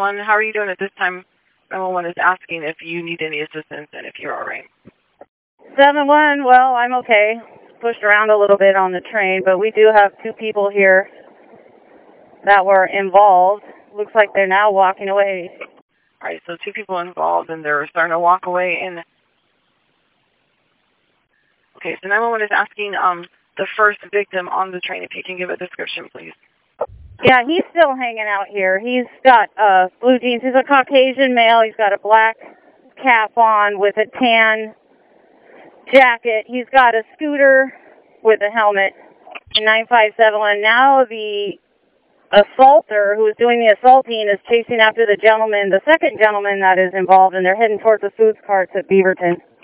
911. How are you doing at this time? 911 is asking if you need any assistance and if you're all right. 7-1, well, I'm okay. Pushed around a little bit on the train, but we do have 2 people here that were involved. Looks like they're now walking away. All right, so 2 people involved, and they're starting to walk away. And okay, so 911 is asking the first victim on the train if you can give a description, please. Yeah, he's still hanging out here. He's got blue jeans. He's a Caucasian male. He's got a black cap on with a tan jacket. He's got a scooter with a helmet. 9571. Now the assaulter who is doing the assaulting is chasing after the second gentleman that is involved, and they're heading towards the foods carts at Beaverton.